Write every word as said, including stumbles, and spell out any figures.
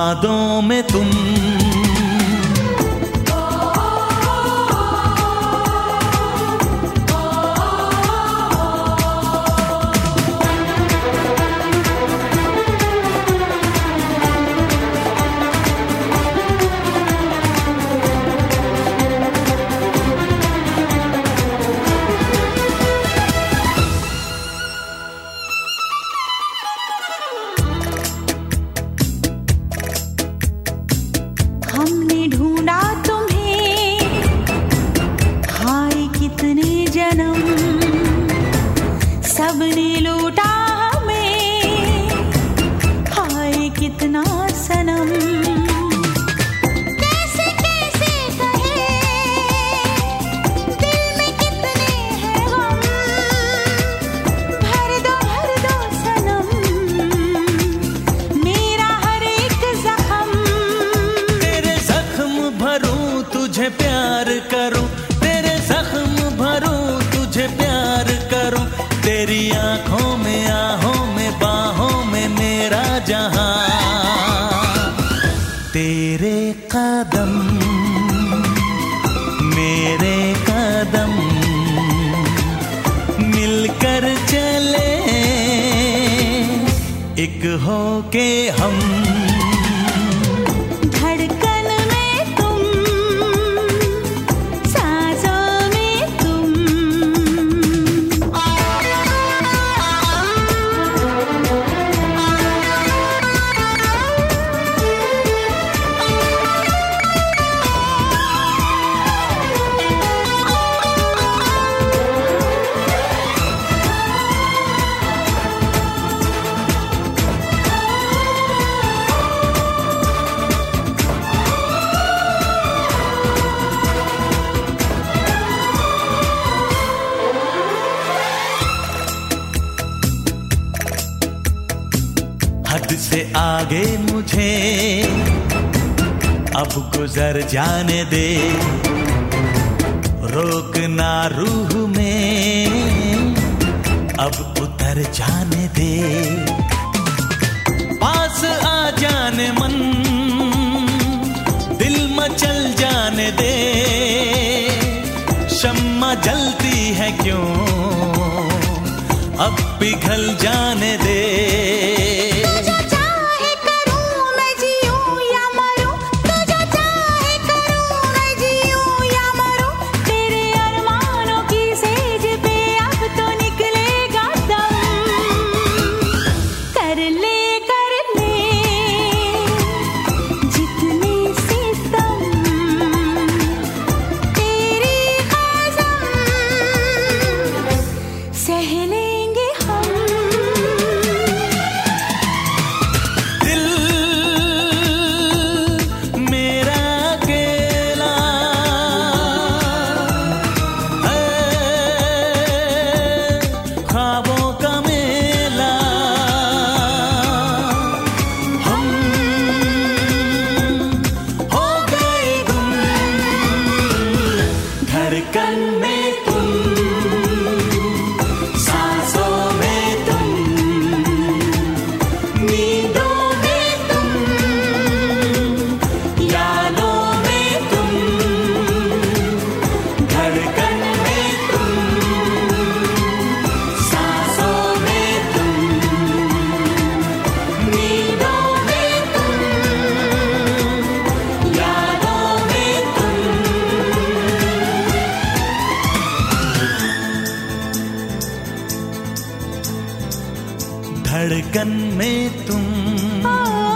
बादों में तुम। हमने ढूंढा तुम्हें, हाय कितने जन्म, सबने लूटा हमें, हाय कितना सनम। कैसे कैसे कहे, दिल में कितने हैं गम, भर दो भर दो सनम, मेरा हर एक जख्म। भरूं तुझे प्यार करूं, तेरे जख्म भरूं तुझे प्यार करूं, तेरी आंखों में आहों में बाहों में मेरा जहां, तेरे कदम मेरे कदम मिलकर चले एक होके हम। हद से आगे मुझे अब गुजर जाने दे, रोक ना रूह में अब उतर जाने दे, पास आ जाने मन दिल मचल जाने दे, शम्मा जलती है क्यों अब पिघल जाने दे। धड़कन में तुम, सांसों में तुम, नींदों में तुम, यादों में तुम, धड़कन में तुम, सांसों में तुम, नींदों में तुम, यादों में तुम। धड़कन में तुम।